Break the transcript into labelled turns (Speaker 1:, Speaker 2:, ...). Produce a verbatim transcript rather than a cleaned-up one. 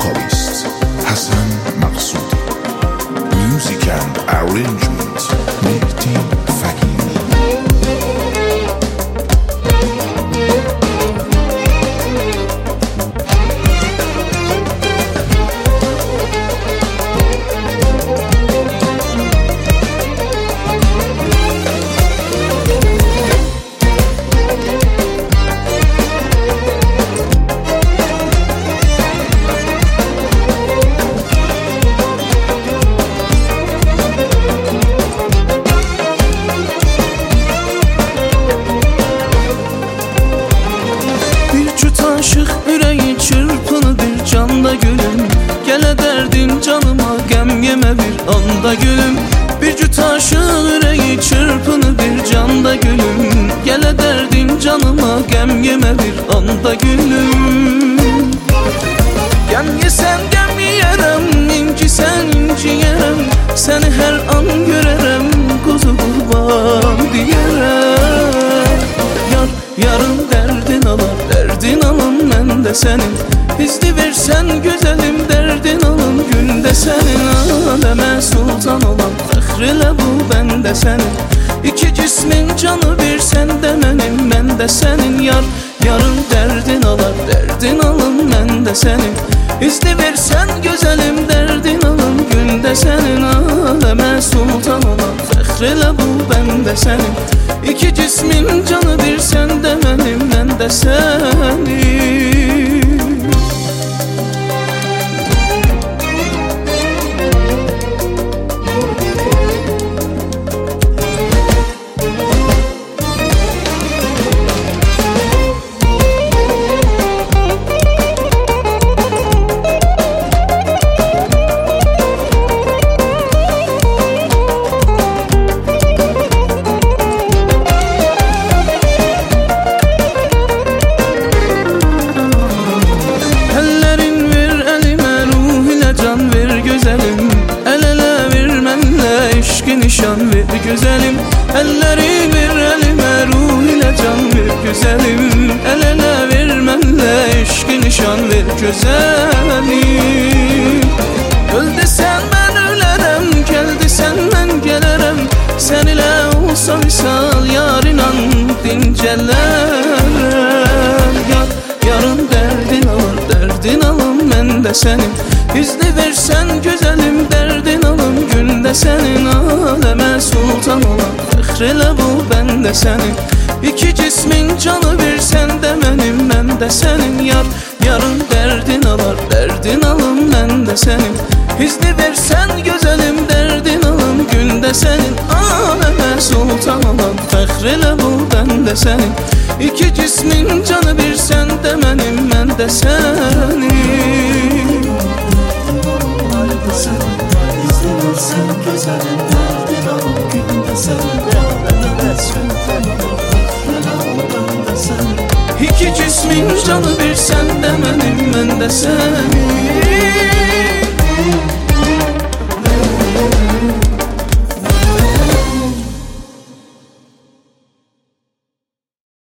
Speaker 1: vocalist Hasan Maksudi. Music and arrangement Mehdi Fagili.
Speaker 2: Aşık yüreği çırpını bir canda gülüm. Gele derdin canıma gem yeme bir anda gülüm. Bir cüt aşık yüreği çırpını bir canda gülüm. Gele derdin canıma gem yeme bir anda gülüm. Gem yesen gem yiyerem, inci sen inci yerem. Seni her an görerem, kuzu kurban diyerem. Yar yarın derdin alar, derdin alın men de senin. İzni versen güzelim, derdin alın günde senin. Aleme sultan olan fəxrilə bu ben de senin. İki cismin canı bir sen de benim, ben de senin. Yar yarın derdin alar, derdin alın men de senin. İzni versen güzelim, derdin alın günde senin. Aleme sultan olan fəxrilə bu ben de senin. İki cismin canı bir sen de benim, ben de senin. Nişan ver güzelim, elleri ver elime, ruh ile can ver güzelim. El ele vermenle eşki nişan ver güzelim. Öl desen ben ölerem, gel desen ben gelerem. Sen ile olsa misal yar inan dincelerem. Yar, yarın derdin alır, derdin alın men de senin. İzni versen güzelim, derdin alın günde senin. Aleme sultan olan fəxrilə bu ben de senin. İki cismin canı bir sen de benim, ben de senin. Yar yarın derdin alar, derdin alın ben de senin. İzni versen güzelim, derdin alın günde senin. Aleme sultan olan fəxrilə bu ben de senin. İki cismin canı bir sen de benim, ben de senin.
Speaker 3: Sen güzelim, derdin alın günde senin. Aleme sultan olan ben de senin.
Speaker 2: İki cismin canı bir sen de benim, ben de senin.